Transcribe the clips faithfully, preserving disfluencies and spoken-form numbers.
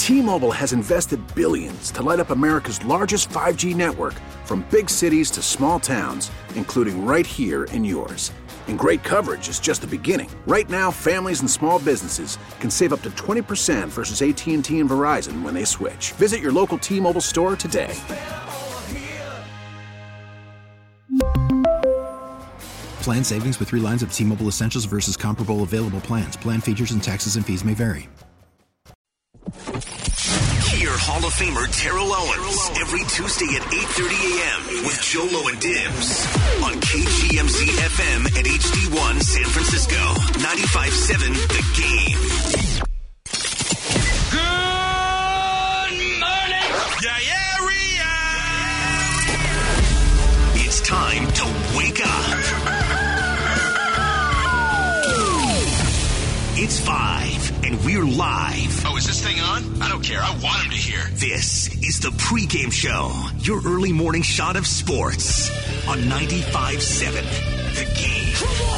T-Mobile has invested billions to light up America's largest five G network, from big cities to small towns, including right here in yours. And great coverage is just the beginning. Right now, families and small businesses can save up to twenty percent versus A T and T and Verizon when they switch. Visit your local T-Mobile store today. Plan savings with three lines of T-Mobile Essentials versus comparable available plans. Plan features and taxes and fees may vary. Hear Hall of Famer Terrell Owens every Tuesday at eight thirty a.m. with Jolo and Dibs on K G M Z F M and H D one San Francisco, ninety-five point seven The Game. Good morning, Diarrhea! It's time to wake up. It's five, and we're live. Oh, is this thing on? I don't care. I want him to hear. This is the pregame show, your early morning shot of sports on ninety-five point seven The Game.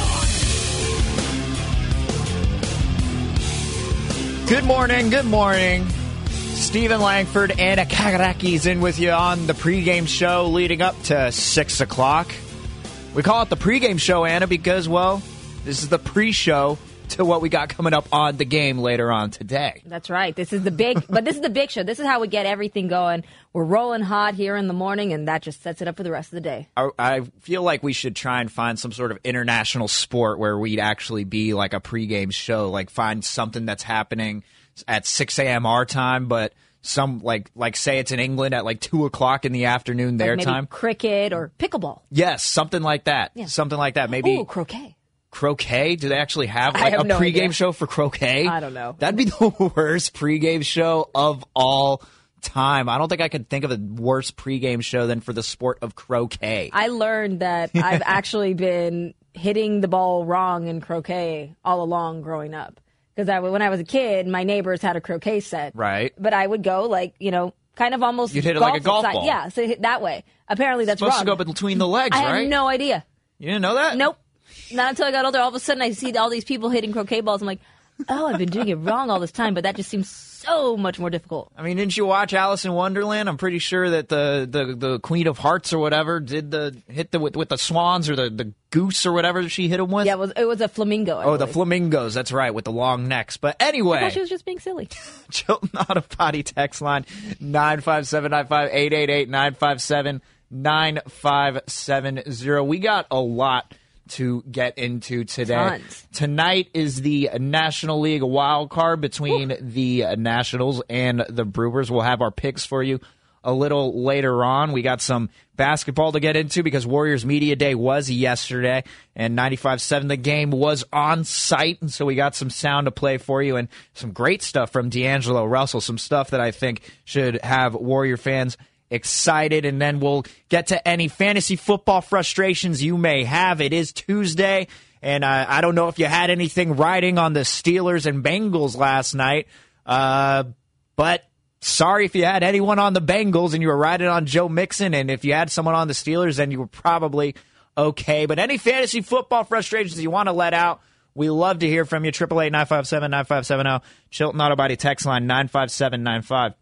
Good morning, good morning. Stephen Langford, Anna Kagaraki's in with you on the pregame show leading up to six o'clock. We call it the pregame show, Anna, because, well, this is the pre-show to what we got coming up on the game later on today. That's right. This is the big, but this is the big show. This is how we get everything going. We're rolling hot here in the morning, and that just sets it up for the rest of the day. I, I feel like we should try and find some sort of international sport where we'd actually be like a pregame show, like find something that's happening at six a.m. our time, but some like like say it's in England at like two o'clock in the afternoon their like maybe time. Cricket or pickleball. Yes, something like that. Yeah. Something like that. Maybe. Ooh, croquet. Croquet? Do they actually have I like have a no pregame idea. show for croquet? I don't know. That'd be the worst pregame show of all time. I don't think I could think of a worse pregame show than for the sport of croquet. I learned that I've actually been hitting the ball wrong in croquet all along growing up. Because I, when I was a kid, my neighbors had a croquet set. Right. But I would go like, you know, kind of almost You'd hit it like a golf side. ball. Yeah, so hit that way. Apparently that's supposed wrong. to go between the legs, I right? had no idea. You didn't know that? Nope. Not until I got older. All of a sudden, I see all these people hitting croquet balls. I'm like, oh, I've been doing it wrong all this time, but that just seems so much more difficult. I mean, didn't you watch Alice in Wonderland? I'm pretty sure that the, the, the Queen of Hearts or whatever did the hit the with, with the swans or the, the goose or whatever she hit them with. Yeah, it was it was a flamingo. I oh, the believe. flamingos. That's right, with the long necks. But anyway, I thought she was just being silly. Chilton Auto Body text line nine five seven nine five eight eight eight nine five seven nine five seven zero. We got a lot to get into today. Tons. Tonight is the National League wild card between Ooh. the Nationals and the Brewers. We'll have our picks for you a little later on. We got some basketball to get into because Warriors Media Day was yesterday, and ninety-five point seven The Game was on site, and so we got some sound to play for you and some great stuff from D'Angelo Russell, some stuff that I think should have Warrior fans excited, and then we'll get to any fantasy football frustrations you may have. It is Tuesday, and uh, I don't know if you had anything riding on the Steelers and Bengals last night, uh, but sorry if you had anyone on the Bengals and you were riding on Joe Mixon, and if you had someone on the Steelers, then you were probably okay. But any fantasy football frustrations you want to let out, we love to hear from you. eight eight eight, nine five seven, nine five seven zero. Chilton Auto Body text line nine five seven nine five.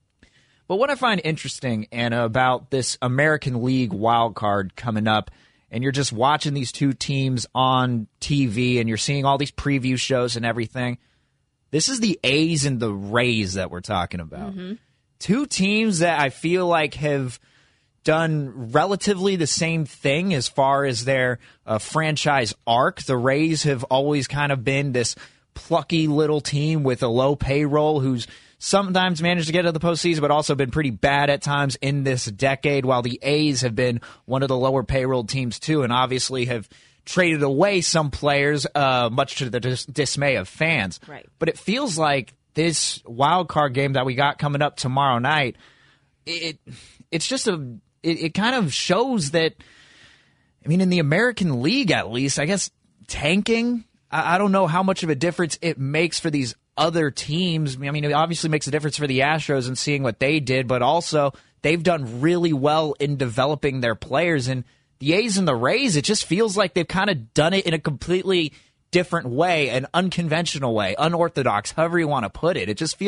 But what I find interesting, Anna, about this American League wild card coming up, and you're just watching these two teams on T V, and you're seeing all these preview shows and everything, this is the A's and the Rays that we're talking about. Mm-hmm. Two teams that I feel like have done relatively the same thing as far as their uh, franchise arc. The Rays have always kind of been this plucky little team with a low payroll who's sometimes managed to get to the postseason, but also been pretty bad at times in this decade, while the A's have been one of the lower payroll teams too, and obviously have traded away some players, uh, much to the dis- dismay of fans. Right. But it feels like this wild card game that we got coming up tomorrow night, it it's just a it, it kind of shows that, I mean, in the American League at least, I guess tanking, I, I don't know how much of a difference it makes for these other teams. I mean, it obviously makes a difference for the Astros and seeing what they did, but also they've done really well in developing their players. And the A's and the Rays, it just feels like they've kind of done it in a completely different way, an unconventional way, unorthodox, however you want to put it. It just feels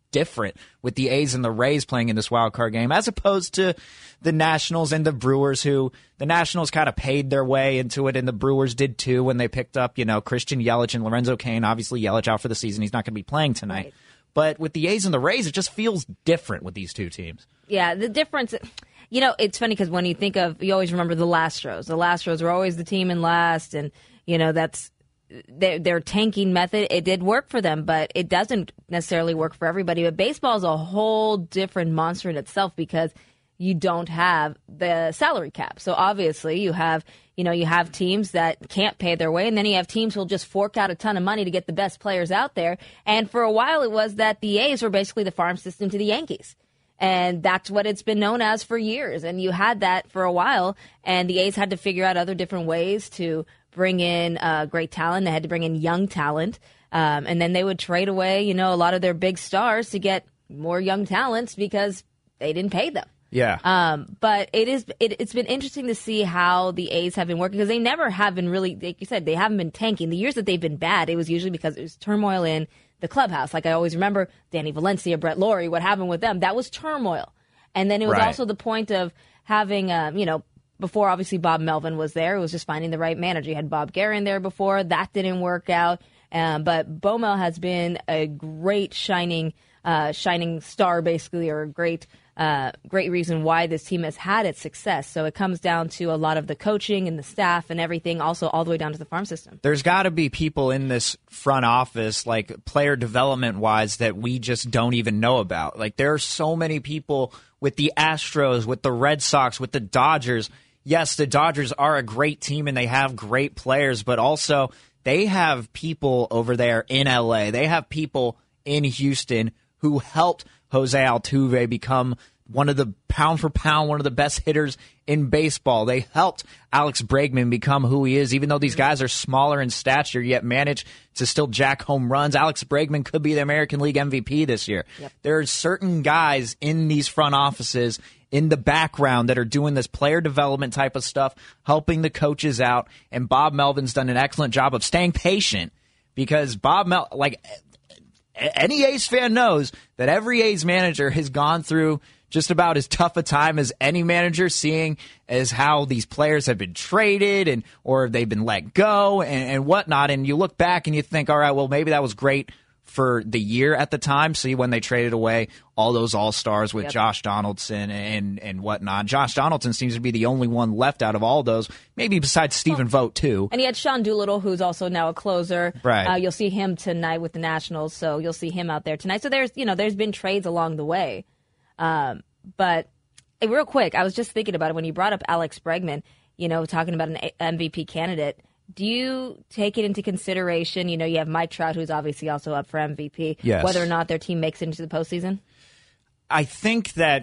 different with the A's and the Rays playing in this wild card game, as opposed to the Nationals and the Brewers, who the Nationals kind of paid their way into it, and the Brewers did too when they picked up, you know, Christian Yelich and Lorenzo Cain. Obviously, Yelich out for the season. He's not going to be playing tonight. Right. But with the A's and the Rays, it just feels different with these two teams. Yeah, the difference... You know, it's funny because when you think of, you always remember the Astros. The Astros were always the team in last, and, you know, that's their, their tanking method. It did work for them, but it doesn't necessarily work for everybody. But baseball is a whole different monster in itself because you don't have the salary cap. So obviously you have, you know, you have teams that can't pay their way, and then you have teams who will just fork out a ton of money to get the best players out there. And for a while it was that the A's were basically the farm system to the Yankees. And that's what it's been known as for years. And you had that for a while, and the A's had to figure out other different ways to bring in uh, great talent. They had to bring in young talent. Um, and then they would trade away, you know, a lot of their big stars to get more young talents because they didn't pay them. Yeah. Um, but it is, it, it's been interesting to see how the A's have been working because they never have been really, like you said, they haven't been tanking. The years that they've been bad, it was usually because it was turmoil in the clubhouse. Like I always remember Danny Valencia, Brett Laurie, what happened with them. That was turmoil. And then it was right. also the point of having, uh, you know, before obviously Bob Melvin was there, it was just finding the right manager. You had Bob Guerin there before. That didn't work out. Um, but Bomel has been a great shining, uh, shining star, basically, or a great Uh, great reason why this team has had its success. So it comes down to a lot of the coaching and the staff and everything, also all the way down to the farm system. There's got to be people in this front office, like player development-wise, that we just don't even know about. Like there are so many people with the Astros, with the Red Sox, with the Dodgers. Yes, the Dodgers are a great team and they have great players, but also they have people over there in L A. They have people in Houston who helped Jose Altuve become one of the pound for pound, one of the best hitters in baseball. They helped Alex Bregman become who he is, even though these guys are smaller in stature, yet manage to still jack home runs. Alex Bregman could be the American League M V P this year. Yep. There are certain guys in these front offices in the background that are doing this player development type of stuff, helping the coaches out, and Bob Melvin's done an excellent job of staying patient because Bob Mel, like any A's fan knows that every A's manager has gone through just about as tough a time as any manager, seeing as how these players have been traded and or they've been let go and, and whatnot. And you look back and you think, all right, well, maybe that was great for the year at the time. See, when they traded away all those all-stars with yep. Josh Donaldson and, and whatnot. Josh Donaldson seems to be the only one left out of all those, maybe besides Stephen oh. Vogt, too. And he had Sean Doolittle, who's also now a closer. Right. Uh, you'll see him tonight with the Nationals, so you'll see him out there tonight. So there's, you know, there's been trades along the way. Um, but hey, real quick, I was just thinking about it when you brought up Alex Bregman, you know, talking about an M V P candidate. Do you take it into consideration, you know, you have Mike Trout, who's obviously also up for M V P, yes. whether or not their team makes it into the postseason? I think that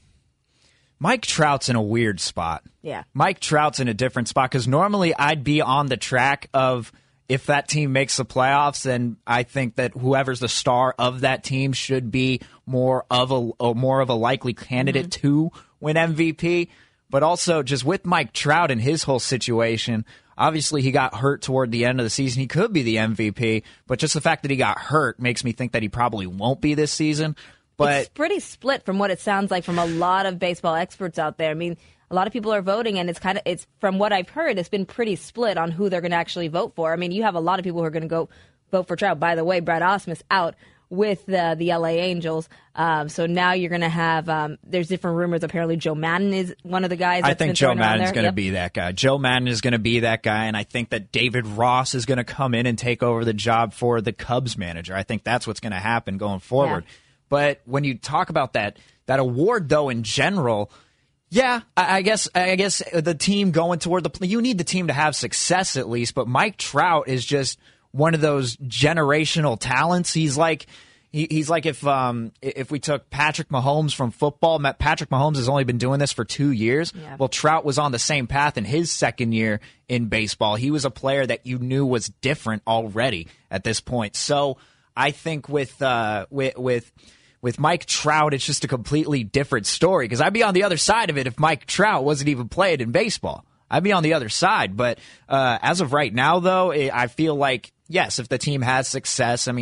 Mike Trout's in a weird spot. Yeah. Mike Trout's in a different spot because normally I'd be on the track of if that team makes the playoffs, then I think that whoever's the star of that team should be more of a, or more of a likely candidate mm-hmm. to win M V P. But also just with Mike Trout and his whole situation, obviously he got hurt toward the end of the season. He could be the M V P, but just the fact that he got hurt makes me think that he probably won't be this season. But it's pretty split from what it sounds like from a lot of baseball experts out there. I mean, a lot of people are voting, and it's kind of it's from what I've heard, it's been pretty split on who they're going to actually vote for. I mean, you have a lot of people who are going to go vote for Trout. By the way, Brad Ausmus out with the, the L A Angels. Um, so now you're going to have, um, there's different rumors. Apparently Joe Madden is one of the guys. That's I think Joe Madden's going to yep. be that guy. Joe Madden is going to be that guy. And I think that David Ross is going to come in and take over the job for the Cubs manager. I think that's what's going to happen going forward. Yeah. But when you talk about that, that award though, in general, yeah, I, I guess, I guess the team going toward the, you need the team to have success at least, but Mike Trout is just one of those generational talents. He's like, he, he's like if um, if we took Patrick Mahomes from football. Patrick Mahomes has only been doing this for two years. Yeah. Well, Trout was on the same path in his second year in baseball. He was a player that you knew was different already at this point. So I think with uh, with with with Mike Trout, it's just a completely different story because I'd be on the other side of it if Mike Trout wasn't even playing in baseball. I'd be on the other side. But uh, as of right now, though, I feel like, yes, if the team has success, I mean,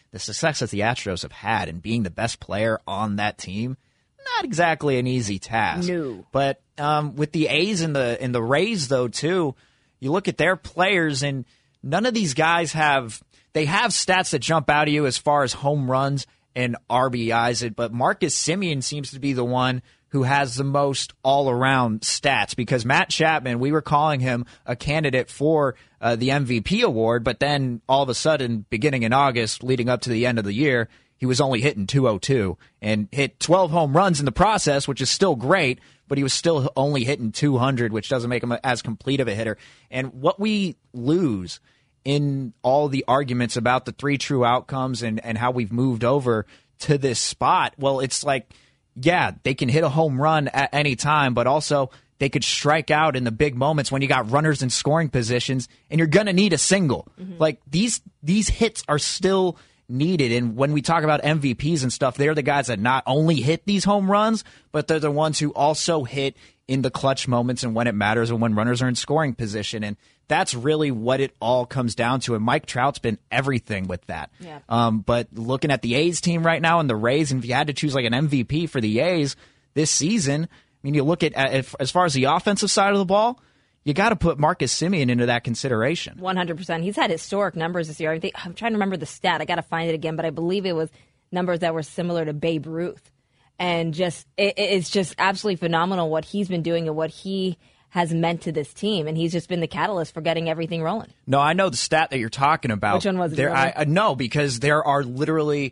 the success that the Astros have had and being the best player on that team, not exactly an easy task. No. But um, with the A's and the and the Rays, though, too, you look at their players, and none of these guys have they have stats that jump out at you as far as home runs and R B Is. But Marcus Semien seems to be the one who has the most all-around stats, because Matt Chapman, we were calling him a candidate for uh, the M V P award, but then all of a sudden, beginning in August, leading up to the end of the year, he was only hitting two oh two and hit twelve home runs in the process, which is still great, but he was still only hitting two hundred, which doesn't make him as complete of a hitter. And what we lose in all the arguments about the three true outcomes and, and how we've moved over to this spot, well, it's like, yeah, they can hit a home run at any time, but also they could strike out in the big moments when you got runners in scoring positions, and you're going to need a single. Mm-hmm. Like, these these hits are still needed, and when we talk about M V Ps and stuff, they're the guys that not only hit these home runs, but they're the ones who also hit in the clutch moments and when it matters and when runners are in scoring position, and that's really what it all comes down to, and Mike Trout's been everything with that. Yeah. Um, but looking at the A's team right now and the Rays, and if you had to choose like an M V P for the A's this season, I mean, you look at, at as far as the offensive side of the ball, you got to put Marcus Semien into that consideration. one hundred percent. He's had historic numbers this year. I think, I'm trying to remember the stat. I got to find it again, but I believe it was numbers that were similar to Babe Ruth. And just it, it's just absolutely phenomenal what he's been doing and what he has meant to this team, and he's just been the catalyst for getting everything rolling. No, I know the stat that you're talking about. Which one was it? There, I, I no, because there are literally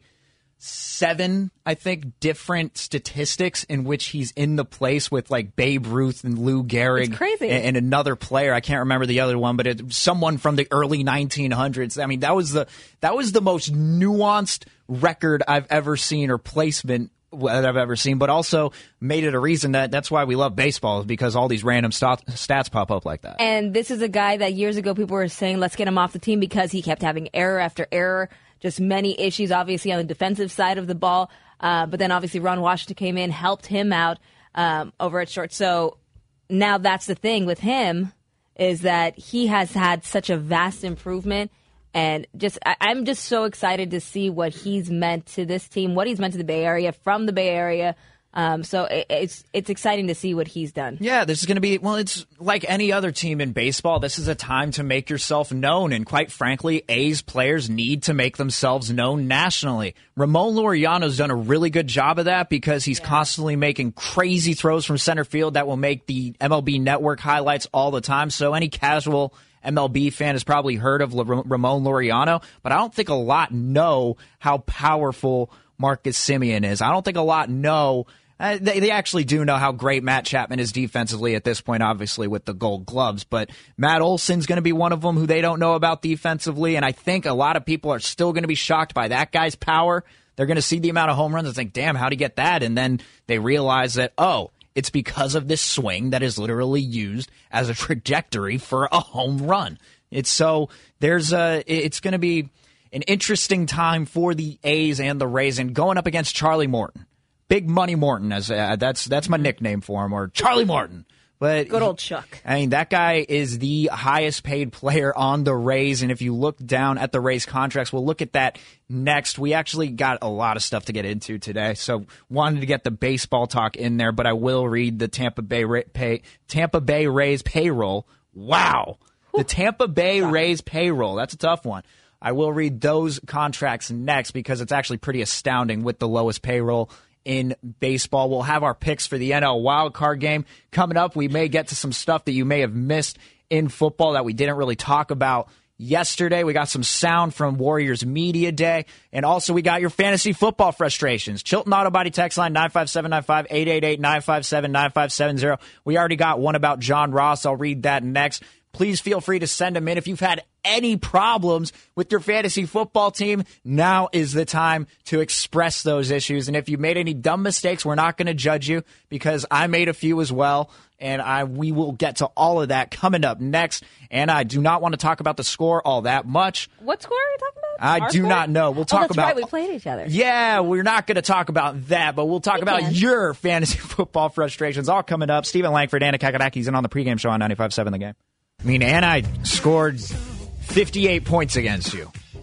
seven, I think, different statistics in which he's in the place with like Babe Ruth and Lou Gehrig. It's crazy. And, and another player. I can't remember the other one, but it, someone from the early nineteen hundreds. I mean, that was the that was the most nuanced record I've ever seen, or placement that I've ever seen, but also made it a reason that that's why we love baseball, is because all these random stat, stats pop up like that. And this is a guy that years ago people were saying, let's get him off the team because he kept having error after error, just many issues, obviously, on the defensive side of the ball. Uh, but then obviously Ron Washington came in, helped him out um, over at short. So now that's the thing with him, is that he has had such a vast improvement. And just, I, I'm just so excited to see what he's meant to this team, what he's meant to the Bay Area, from the Bay Area. Um, so it, it's it's exciting to see what he's done. Yeah, this is going to be, well, it's like any other team in baseball. This is a time to make yourself known. And quite frankly, A's players need to make themselves known nationally. Ramon Laureano's done a really good job of that, because he's yeah. constantly making crazy throws from center field that will make the M L B Network highlights all the time. So any casual M L B fan has probably heard of Ramon Laureano, but I don't think a lot know how powerful Marcus Semien is. I don't think a lot know. Uh, they, they actually do know how great Matt Chapman is defensively at this point, obviously, with the Gold Gloves. But Matt Olson's going to be one of them who they don't know about defensively, and I think a lot of people are still going to be shocked by that guy's power. They're going to see the amount of home runs and think, damn, how'd he get that? And then they realize that, oh, it's because of this swing that is literally used as a trajectory for a home run. It's so there's a it's going to be an interesting time for the A's and the Rays, and going up against Charlie Morton, Big Money Morton, as uh, that's that's my nickname for him, or Charlie Morton. But good old Chuck. I mean, that guy is the highest paid player on the Rays, and if you look down at the Rays contracts, we'll look at that next. We actually got a lot of stuff to get into today, so wanted to get the baseball talk in there, but I will read the Tampa Bay Ra- pay, Tampa Bay Rays payroll. Wow. The Tampa Bay Rays payroll. That's a tough one. I will read those contracts next, because it's actually pretty astounding with the lowest payroll in baseball. We'll have our picks for the N L wildcard game coming up. We may get to some stuff that you may have missed in football that we didn't really talk about yesterday. We got some sound from Warriors Media Day, and also we got your fantasy football frustrations. Chilton Auto Body text line nine five seven nine five, eight eight eight, nine five seven, nine five seven zero. We already got one about John Ross. I'll read that next. Please feel free to send them in. If you've had any problems with your fantasy football team, now is the time to express those issues. And if you made any dumb mistakes, we're not going to judge you, because I made a few as well. And I we will get to all of that coming up next. And I do not want to talk about the score all that much. What score are you talking about? I Our do score? not know. We'll talk oh, that's about. Right. We played each other. Yeah, we're not going to talk about that, but we'll talk we about can. your fantasy football frustrations all coming up. Stephen Langford, Anna Kakadaki's in on the pregame show on ninety-five point seven The Game. I mean, Anna scored fifty-eight points against you.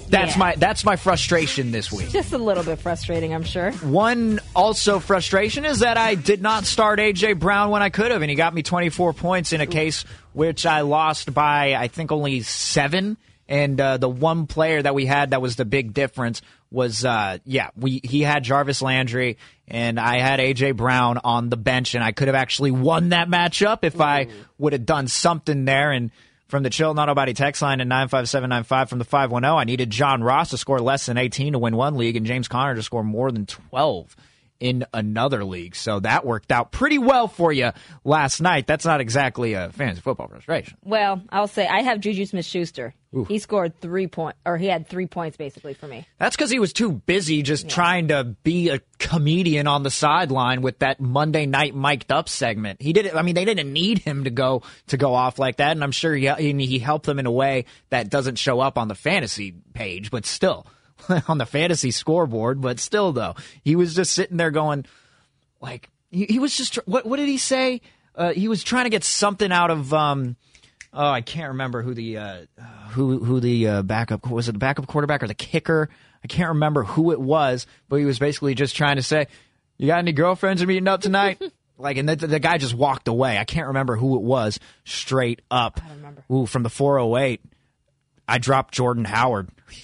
That's Yeah. my that's my frustration this week. Just a little bit frustrating, I'm sure. One also frustration is that I did not start A J. Brown when I could have, and he got me twenty-four points in a case which I lost by, I think, only seven. And uh, the one player that we had that was the big difference was, uh, yeah, we he had Jarvis Landry, and I had A J. Brown on the bench, and I could have actually won that matchup if Ooh. I would have done something there. And from the Chilton Auto Body text line at nine five seven nine five from the five one zero, I needed John Ross to score less than eighteen to win one league, and James Conner to score more than twelve in another league. So that worked out pretty well for you last night. That's not exactly a fantasy football frustration. Well, I'll say I have Juju Smith-Schuster. Ooh. He scored three points, or he had three points basically for me. That's because he was too busy just yeah. trying to be a comedian on the sideline with that Monday night mic'd up segment. He did it. I mean, they didn't need him to go to go off like that, and I'm sure he he helped them in a way that doesn't show up on the fantasy page, but still. On the fantasy scoreboard, but still, though, he was just sitting there going, like, he, he was just, what what did he say? Uh, he was trying to get something out of, um, oh, I can't remember who the, uh, who who the uh, backup, was it the backup quarterback or the kicker? I can't remember who it was, but he was basically just trying to say, you got any girlfriends meeting up tonight? Like, and the, the guy just walked away. I can't remember who it was straight up. I don't remember. Ooh, from the four oh eight, I dropped Jordan Howard.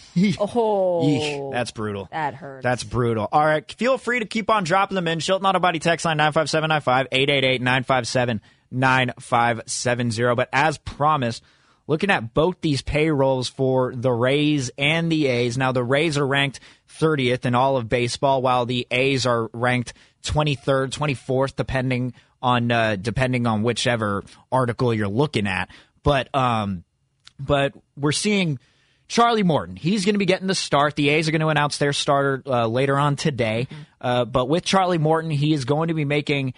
Oh, Yeesh, that's brutal. That hurts. That's brutal. All right, feel free to keep on dropping them in. Chilton Auto Body text line nine five seven nine five, eight eight eight, nine five seven, nine five seven zero. But as promised, looking at both these payrolls for the Rays and the A's. Now, the Rays are ranked thirtieth in all of baseball, while the A's are ranked twenty-third, twenty-fourth, depending on uh, depending on whichever article you're looking at. But um, but we're seeing Charlie Morton. He's going to be getting the start. The A's are going to announce their starter uh, later on today. Mm-hmm. Uh, but with Charlie Morton, he is going to be making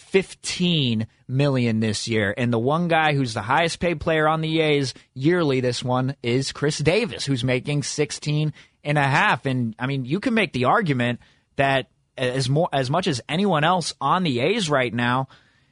fifteen million dollars this year. And the one guy who's the highest paid player on the A's yearly, this one, is Chris Davis, who's making sixteen and a half. And I mean, you can make the argument that as more as much as anyone else on the A's right now,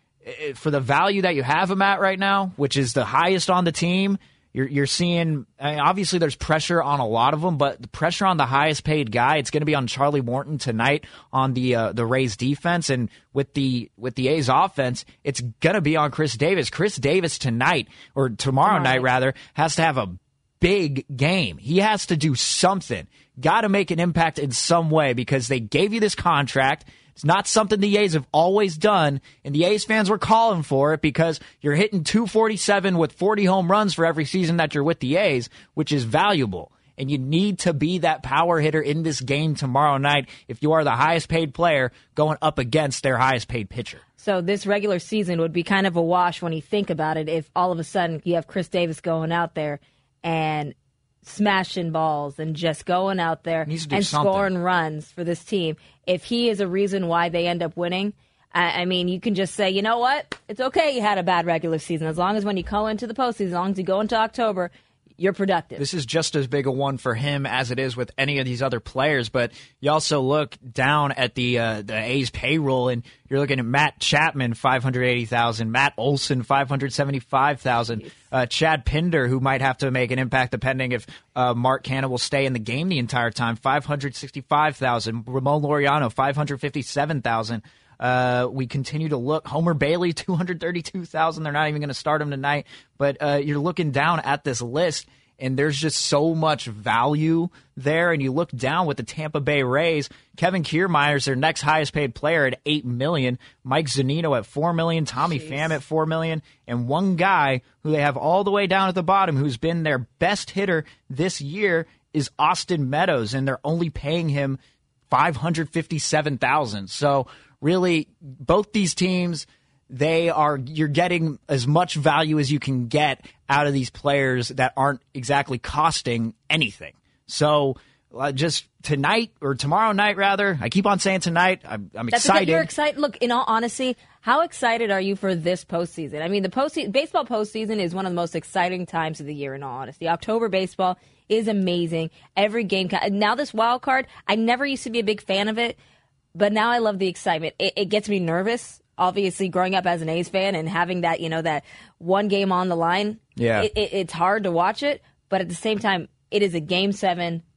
for the value that you have him at right now, which is the highest on the team, You're you're seeing, I mean, obviously there's pressure on a lot of them, but the pressure on the highest paid guy, it's going to be on Charlie Morton tonight on the uh, the Rays defense, and with the with the A's offense, it's going to be on Chris Davis. Chris Davis tonight, or tomorrow, tomorrow night rather, has to have a big game. He has to do something. Got to make an impact in some way because they gave you this contract. It's not something the A's have always done, and the A's fans were calling for it because you're hitting two forty-seven with forty home runs for every season that you're with the A's, which is valuable. And you need to be that power hitter in this game tomorrow night if you are the highest paid player going up against their highest paid pitcher. So this regular season would be kind of a wash when you think about it if all of a sudden you have Chris Davis going out there and smashing balls and just going out there and something. scoring runs for this team. If he is a reason why they end up winning, I, I mean, you can just say, you know what? It's okay you had a bad regular season. As long as when you go into the postseason, as long as you go into October, you're productive. This is just as big a one for him as it is with any of these other players, but you also look down at the uh, the A's payroll, and you're looking at Matt Chapman, five hundred eighty thousand dollars, Matt Olson, five hundred seventy-five thousand dollars, uh, Chad Pinder, who might have to make an impact depending if uh, Mark Canha will stay in the game the entire time, five hundred sixty-five thousand dollars, Ramon Laureano, five hundred fifty-seven thousand dollars. Uh, we continue to look. Homer Bailey, two hundred thirty-two thousand dollars. They're not even going to start him tonight. But uh, you're looking down at this list, and there's just so much value there. And you look down with the Tampa Bay Rays. Kevin Kiermaier is their next highest paid player at eight million dollars. Mike Zunino at four million dollars. Tommy Jeez. Pham at four million dollars. And one guy who they have all the way down at the bottom who's been their best hitter this year is Austin Meadows, and they're only paying him five hundred fifty-seven thousand dollars. So really, both these teams, they are you're getting as much value as you can get out of these players that aren't exactly costing anything. So uh, just tonight, or tomorrow night, rather, I keep on saying tonight, I'm, I'm That's excited. Okay. You're excited. Look, in all honesty, how excited are you for this postseason? I mean, the postseason, baseball postseason is one of the most exciting times of the year, in all honesty. October baseball is amazing. Every game. Now this wild card, I never used to be a big fan of it, but now I love the excitement. It, it gets me nervous. Obviously, growing up as an A's fan and having that, you know, that one game on the line, yeah, it, it, it's hard to watch it. But at the same time, it is a game seven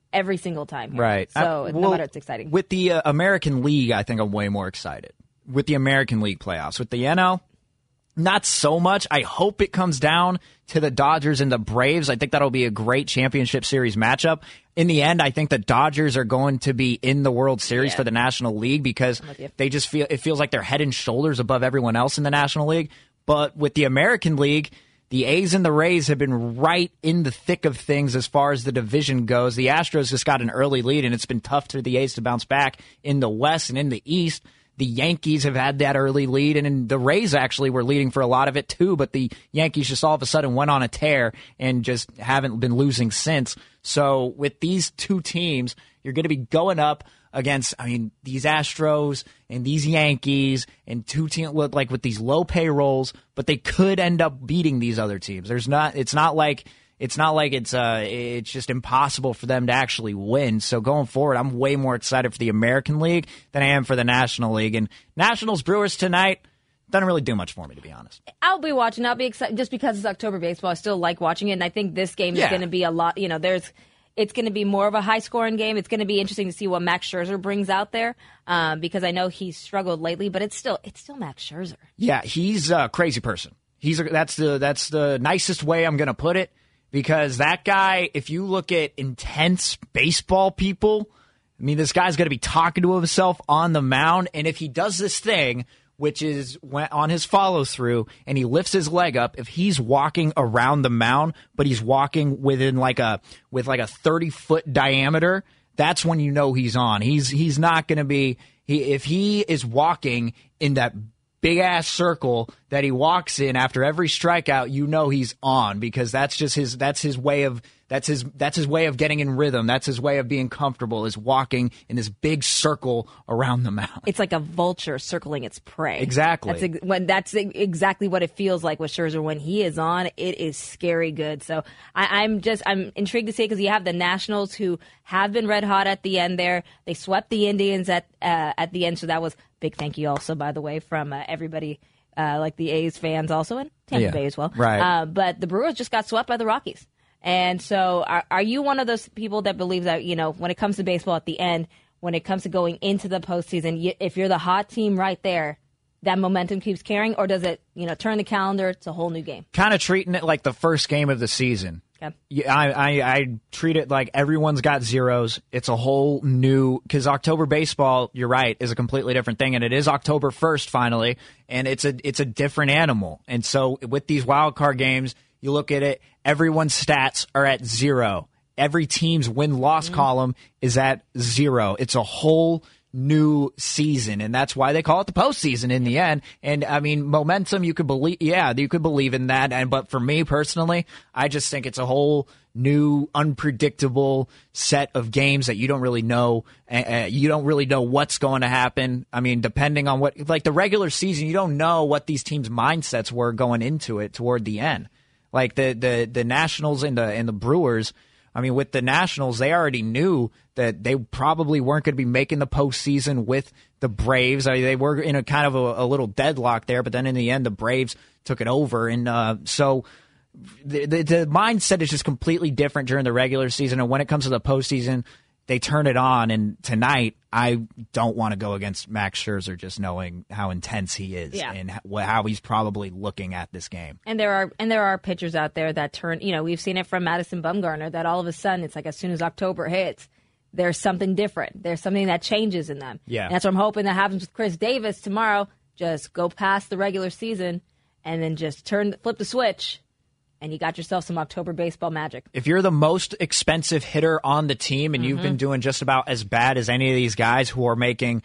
every single time here. Right. So I, no well, matter, it's exciting. With the uh, American League, I think I'm way more excited. With the American League playoffs. With the N L, not so much. I hope it comes down to the Dodgers and the Braves. I think that'll be a great championship series matchup. In the end, I think the Dodgers are going to be in the World Series yeah. for the National League because they just feel it feels like they're head and shoulders above everyone else in the National League. But with the American League, the A's and the Rays have been right in the thick of things as far as the division goes. The Astros just got an early lead, and it's been tough for the A's to bounce back in the West and in the East. The Yankees have had that early lead, and the Rays actually were leading for a lot of it too, but the Yankees just all of a sudden went on a tear and just haven't been losing since. So with these two teams, you're going to be going up against, I mean, these Astros and these Yankees and two teams like with these low payrolls, but they could end up beating these other teams. There's not, it's not like It's not like it's uh, it's just impossible for them to actually win. So going forward, I'm way more excited for the American League than I am for the National League. And Nationals Brewers tonight doesn't really do much for me, to be honest. I'll be watching. I'll be excited just because it's October baseball. I still like watching it, and I think this game Yeah. is going to be a lot. You know, there's it's going to be more of a high scoring game. It's going to be interesting to see what Max Scherzer brings out there um, because I know he's struggled lately, but it's still it's still Max Scherzer. Yeah, he's a crazy person. He's a, that's the that's the nicest way I'm going to put it. Because that guy, if you look at intense baseball people, I mean, this guy's going to be talking to himself on the mound. And if he does this thing, which is when, on his follow through, and he lifts his leg up, if he's walking around the mound, but he's walking within like a with like a thirty foot diameter, that's when you know he's on. He's he's not going to be he if he is walking in that big ass circle that he walks in after every strikeout, you know he's on because that's just his that's his way of that's his that's his way of getting in rhythm. That's his way of being comfortable, is walking in this big circle around the mound. It's like a vulture circling its prey. Exactly. That's ex- when that's exactly what it feels like with Scherzer when he is on. It is scary good. So I, I'm just I'm intrigued to see because you have the Nationals who have been red hot at the end. There, they swept the Indians at uh, at the end. So that was big. Thank you also, by the way, from uh, everybody. Uh, like the A's fans also, and Tampa yeah. Bay as well. Right. Uh, but the Brewers just got swept by the Rockies. And so are, are you one of those people that believes that, you know, when it comes to baseball at the end, when it comes to going into the postseason, you, if you're the hot team right there, that momentum keeps carrying, or does it, you know, turn the calendar? It's a whole new game. Kind of treating it like the first game of the season. Okay. Yeah, I, I, I treat it like everyone's got zeros. It's a whole new, because October baseball, you're right, is a completely different thing, and it is October first finally, and it's a it's a different animal. And so with these wild card games, you look at it, everyone's stats are at zero. Every team's win-loss mm-hmm. column is at zero. It's a whole new season, and that's why they call it the postseason in the end. And I mean, momentum, you could believe, yeah, you could believe in that. And but for me personally, I just think it's a whole new, unpredictable set of games that you don't really know. Uh, you don't really know what's going to happen. I mean, depending on what, like the regular season, you don't know what these teams' mindsets were going into it toward the end. Like the the the Nationals and the and the Brewers. I mean, with the Nationals, they already knew that they probably weren't going to be making the postseason with the Braves. I mean, they were in a kind of a, a little deadlock there, but then in the end, the Braves took it over. And uh, so the, the, the mindset is just completely different during the regular season. And when it comes to the postseason, they turn it on. And tonight, I don't want to go against Max Scherzer, just knowing how intense he is yeah. and how he's probably looking at this game. And there are and there are pitchers out there that turn, you know, we've seen it from Madison Bumgarner, that all of a sudden it's like as soon as October hits, there's something different. There's something that changes in them. Yeah. And that's what I'm hoping that happens with Chris Davis tomorrow. Just go past the regular season and then just turn, flip the switch, and you got yourself some October baseball magic. If you're the most expensive hitter on the team and mm-hmm. you've been doing just about as bad as any of these guys who are making,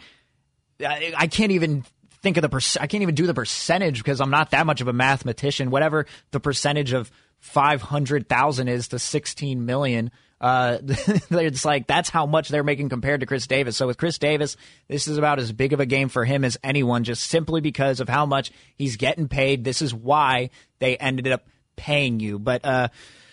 I, I can't even think of the perc- I can't even do the percentage because I'm not that much of a mathematician. Whatever the percentage of five hundred thousand is to sixteen million. Uh, it's like that's how much they're making compared to Chris Davis. So with Chris Davis, this is about as big of a game for him as anyone, just simply because of how much he's getting paid. This is why they ended up paying you. But uh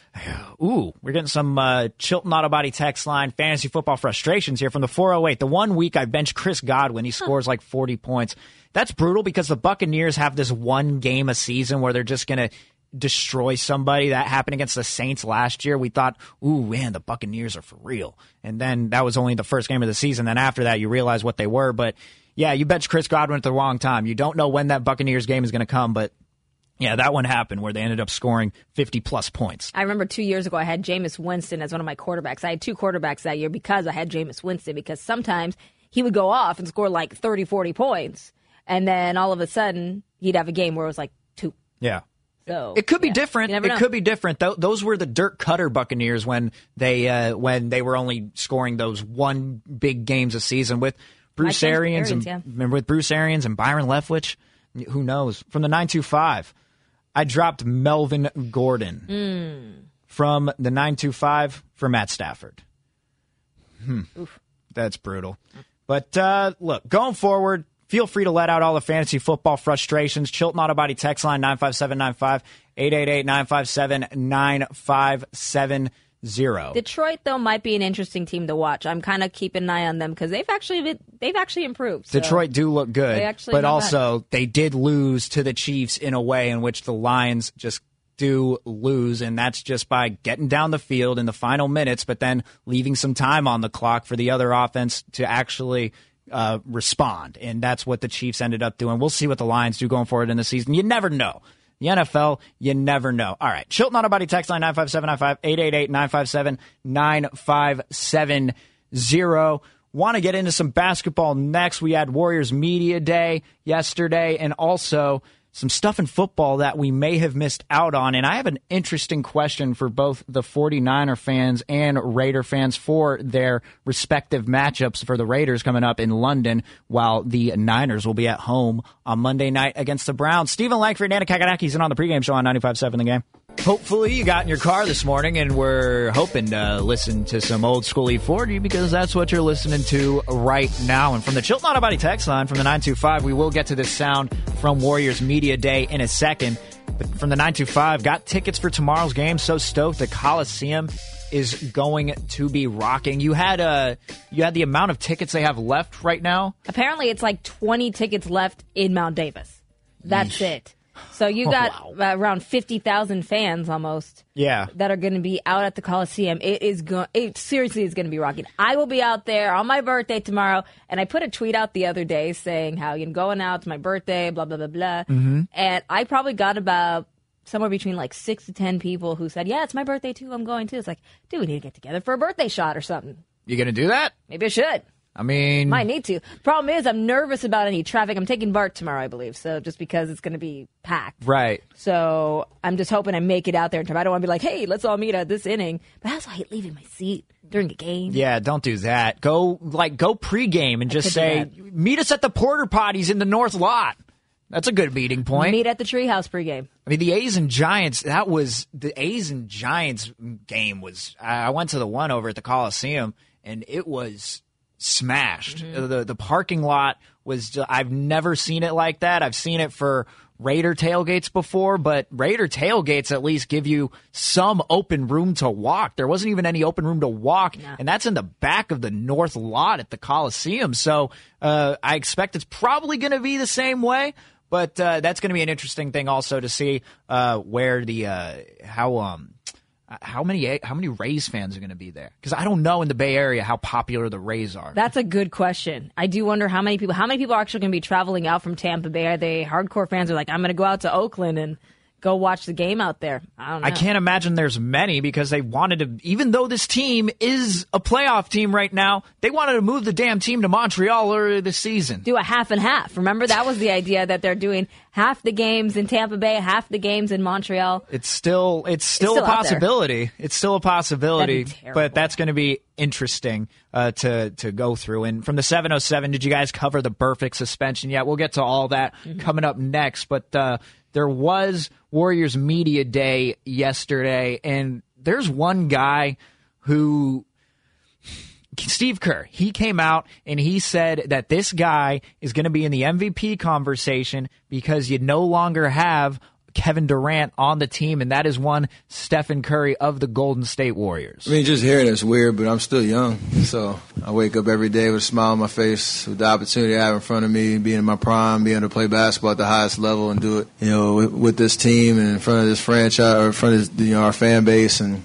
ooh, we're getting some uh Chilton Auto Body text line fantasy football frustrations here from the four oh eight. The one week I benched Chris Godwin, he scores like forty points. That's brutal because the Buccaneers have this one game a season where they're just gonna destroy somebody. That happened against the Saints last year. We thought, ooh, man, the Buccaneers are for real. And then that was only the first game of the season. Then after that, you realize what they were. But, yeah, you bench Chris Godwin at the wrong time. You don't know when that Buccaneers game is going to come, but yeah, that one happened where they ended up scoring fifty-plus points. I remember two years ago I had Jameis Winston as one of my quarterbacks. I had two quarterbacks that year because I had Jameis Winston, because sometimes he would go off and score like thirty, forty points, and then all of a sudden he'd have a game where it was like two. Yeah. So it could be yeah, different. It know. could be different. Th- those were the Dirk Cutter Buccaneers when they uh, when they were only scoring those one big games a season with Bruce Arians and yeah. remember with Bruce Arians and Byron Leftwich. Who knows? From the nine two five, I dropped Melvin Gordon mm. from the nine two five for Matt Stafford. Hmm. That's brutal. But uh, look, going forward, feel free to let out all the fantasy football frustrations. Chilton Auto Body text line nine five seven nine five, eight eight eight, nine five seven, nine five seven zero. Detroit, though, might be an interesting team to watch. I'm kind of keeping an eye on them because they've actually been, they've actually improved. So Detroit do look good, but also bad. They did lose to the Chiefs in a way in which the Lions just do lose, and that's just by getting down the field in the final minutes, but then leaving some time on the clock for the other offense to actually uh, respond, and that's what the Chiefs ended up doing. We'll see what the Lions do going forward in the season. You never know. The N F L, you never know. All right. Chilton Auto Body text line nine five seven nine five, eight eight eight, nine five seven, nine five seven zero. Want to get into some basketball next. We had Warriors Media Day yesterday, and also some stuff in football that we may have missed out on. And I have an interesting question for both the 49er fans and Raider fans for their respective matchups for the Raiders coming up in London, while the Niners will be at home on Monday night against the Browns. Stephen Langford and Anna Kakanaki's in on the pregame show on ninety-five seven The Game. Hopefully you got in your car this morning, and we're hoping to listen to some old school E forty because that's what you're listening to right now. And from the Chilton Auto Body text line from the nine two five, we will get to this sound from Warriors Media Day in a second. But from the nine two five, got tickets for tomorrow's game. So stoked. The Coliseum is going to be rocking. You had uh, you had the amount of tickets they have left right now. Apparently, it's like twenty tickets left in Mount Davis. That's Yeesh. it. So you got oh, wow. uh, around fifty thousand fans almost. Yeah. That are going to be out at the Coliseum. It is going. It seriously is going to be rocking. I will be out there on my birthday tomorrow, and I put a tweet out the other day saying how you know going out. It's my birthday. Blah blah blah blah. Mm-hmm. And I probably got about somewhere between like six to ten people who said, "Yeah, it's my birthday too. I'm going too." It's like, dude, we need to get together for a birthday shot or something. You gonna do that? Maybe I should. I mean, might need to. Problem is, I'm nervous about any traffic. I'm taking BART tomorrow, I believe, so just because it's going to be packed. Right. So I'm just hoping I make it out there in time. I don't want to be like, hey, let's all meet at this inning. But I also hate leaving my seat during the game. Yeah, don't do that. Go like go pregame and just say, meet us at the Porter Potties in the North Lot. That's a good meeting point. Meet at the Treehouse pregame. I mean, the A's and Giants, that was the A's and Giants game was, I went to the one over at the Coliseum, and it was smashed. Mm-hmm. The the parking lot was, I've never seen it like that. I've seen it for Raider tailgates before, but Raider tailgates at least give you some open room to walk. There wasn't even any open room to walk, nah. and that's in the back of the North Lot at the Coliseum. So uh, I expect it's probably going to be the same way. But uh, that's going to be an interesting thing also to see uh, where the uh, how um how many how many Rays fans are going to be there, because I don't know in the Bay Area how popular the Rays are. That's a good question. I do wonder how many people how many people are actually going to be traveling out from Tampa Bay. Are they hardcore fans? Are like, I'm going to go out to Oakland and go watch the game out there? I don't know. I can't imagine there's many, because they wanted to, even though this team is a playoff team right now, they wanted to move the damn team to Montreal earlier this season. Do a half and half. Remember, that was the idea, that they're doing half the games in Tampa Bay, half the games in Montreal. It's still it's still, it's still a possibility. It's still a possibility, but that's going to be interesting uh, to to go through. And from the seven oh seven, did you guys cover the Burfict suspension yet? We'll get to all that mm-hmm. coming up next, but uh, there was Warriors Media Day yesterday, and there's one guy who, Steve Kerr, he came out and he said that this guy is going to be in the M V P conversation because you no longer have Kevin Durant on the team, and that is one Stephen Curry of the Golden State Warriors. I mean, just hearing it's weird, but I'm still young. So I wake up every day with a smile on my face, with the opportunity I have in front of me, being in my prime, being able to play basketball at the highest level and do it, you know, with, with this team and in front of this franchise, or in front of this, you know, our fan base. And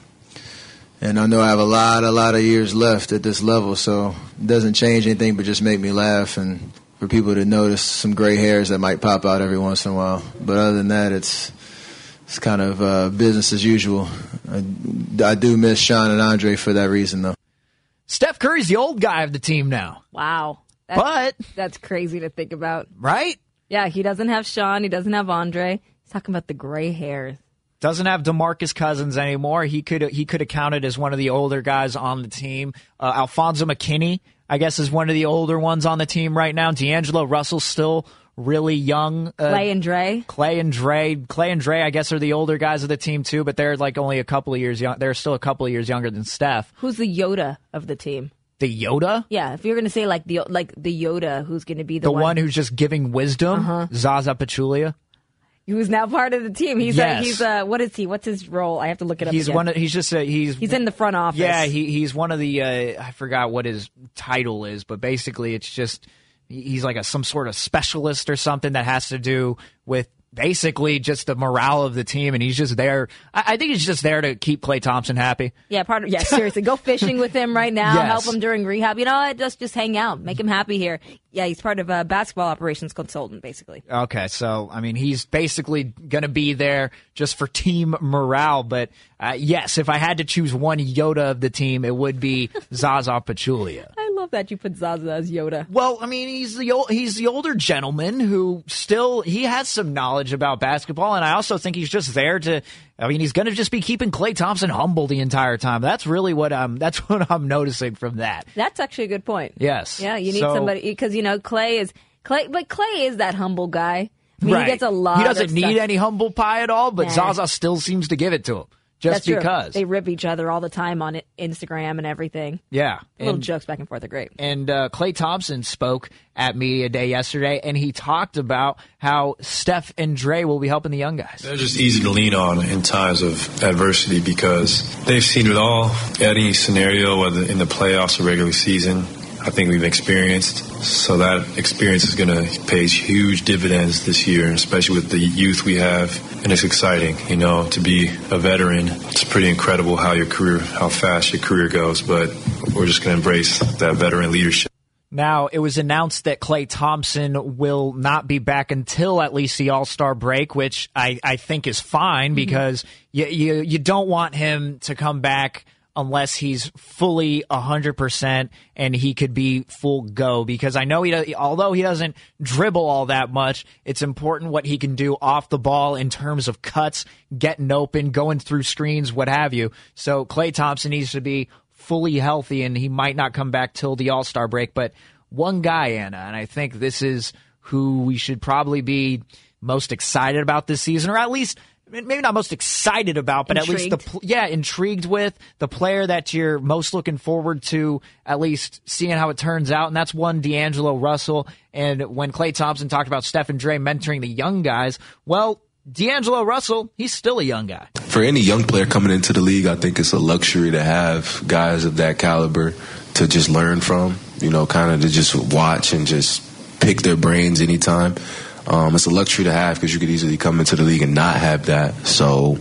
and I know I have a lot, a lot of years left at this level, so it doesn't change anything but just make me laugh and for people to notice some gray hairs that might pop out every once in a while. But other than that, it's it's kind of uh, business as usual. I, I do miss Sean and Andre for that reason, though. Steph Curry's the old guy of the team now. Wow. That's, but that's crazy to think about. Right? Yeah, he doesn't have Sean. He doesn't have Andre. He's talking about the gray hairs. Doesn't have DeMarcus Cousins anymore. He could he could have counted as one of the older guys on the team. Uh, Alfonso McKinney, I guess, is one of the older ones on the team right now. D'Angelo Russell's still really young. Uh, Clay and Dre. Clay and Dre. Clay and Dre, I guess, are the older guys of the team, too, but they're like only a couple of years young. They're still a couple of years younger than Steph. Who's the Yoda of the team? The Yoda? Yeah, if you're going to say like the like the Yoda, who's going to be the, the one? one who's just giving wisdom? Uh-huh. Zaza Pachulia. Who's now part of the team. He's yes. uh, he's uh, what is he? What's his role? I have to look it up. He's again. one. Of, he's just a, he's he's in the front office. Yeah, he he's one of the. Uh, I forgot what his title is, but basically, it's just he's like a some sort of specialist or something that has to do with basically just the morale of the team, and he's just there. I, I think he's just there to keep Klay Thompson happy. Yeah, part of, yeah. Seriously, go fishing with him right now. Yes. Help him during rehab. You know what? Just just hang out, make him happy here. Yeah, he's part of a basketball operations consultant, basically. Okay, so I mean, he's basically going to be there just for team morale. But uh, yes, if I had to choose one Yoda of the team, it would be Zaza Pachulia. I love that you put Zaza as Yoda. Well, I mean, he's the old, he's the older gentleman who still he has some knowledge about basketball, and I also think he's just there to. I mean, he's going to just be keeping Klay Thompson humble the entire time. That's really what I'm. That's what I'm noticing from that. That's actually a good point. Yes. Yeah, you need so, somebody because you know Klay is Klay, but Klay is that humble guy. I mean, right. He gets a lot. He doesn't of need stuff. any humble pie at all, but nah. Zaza still seems to give it to him just That's because true. They rip each other all the time on Instagram and everything. Yeah, little and, jokes back and forth are great. And uh, Klay Thompson spoke at Media Day yesterday, and he talked about how Steph and Dre will be helping the young guys. They're just easy to lean on in times of adversity because they've seen it all. Any scenario, whether in the playoffs or regular season, I think we've experienced. So that experience is going to pay huge dividends this year, especially with the youth we have. And it's exciting, you know, to be a veteran. It's pretty incredible how your career, how fast your career goes. But we're just going to embrace that veteran leadership. Now, it was announced that Klay Thompson will not be back until at least the All-Star break, which I, I think is fine because mm-hmm. you, you you don't want him to come back unless he's fully one hundred percent and he could be full go. Because I know he does, although he doesn't dribble all that much, it's important what he can do off the ball in terms of cuts, getting open, going through screens, what have you. So Klay Thompson needs to be fully healthy, and he might not come back till the All-Star break. But one guy, Anna, and I think this is who we should probably be most excited about this season, or at least maybe not most excited about, but intrigued. At least the yeah intrigued with the player that you're most looking forward to, at least seeing how it turns out, and that's one D'Angelo Russell. And when Klay Thompson talked about Steph and Dre mentoring the young guys, well, D'Angelo Russell, he's still a young guy. For any young player coming into the league, I think it's a luxury to have guys of that caliber to just learn from, you know, kind of to just watch and just pick their brains anytime. Um, it's a luxury to have because you could easily come into the league and not have that. So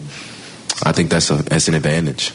I think that's a that's an advantage.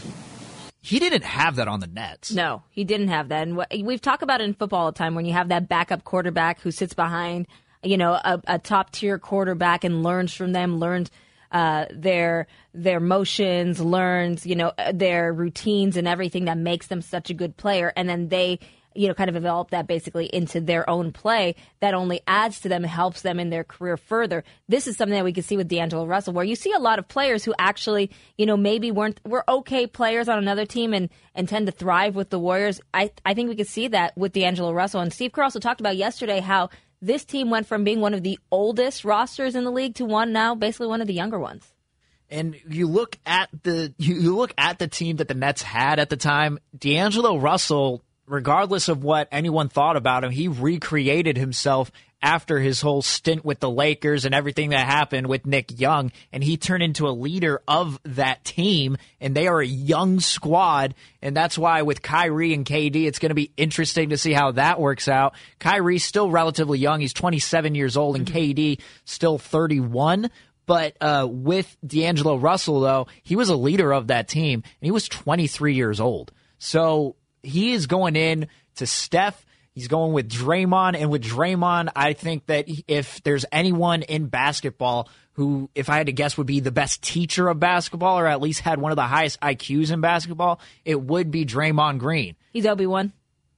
He didn't have that on the Nets. No, he didn't have that. And what, we've talked about it in football all the time when you have that backup quarterback who sits behind, you know, a, a top-tier quarterback and learns from them, learns uh, their their motions, learns, you know, their routines and everything that makes them such a good player. And then they, you know, kind of develop that basically into their own play that only adds to them and helps them in their career further. This is something that we can see with D'Angelo Russell, where you see a lot of players who actually, you know, maybe weren't were okay players on another team and, and tend to thrive with the Warriors. I, I think we could see that with D'Angelo Russell. And Steve Kerr also talked about yesterday how this team went from being one of the oldest rosters in the league to one now basically one of the younger ones. And you look at the you, you look at the team that the Nets had at the time. D'Angelo Russell regardless of what anyone thought about him, he recreated himself after his whole stint with the Lakers and everything that happened with Nick Young, and he turned into a leader of that team, and they are a young squad, and that's why with Kyrie and K D, it's going to be interesting to see how that works out. Kyrie's still relatively young. He's twenty-seven years old, and K D still thirty-one. But uh, with D'Angelo Russell, though, he was a leader of that team, and he was twenty-three years old. So he is going in to Steph. He's going with Draymond, and with Draymond, I think that if there's anyone in basketball who, if I had to guess, would be the best teacher of basketball or at least had one of the highest I Qs in basketball, it would be Draymond Green. He's Obi-Wan.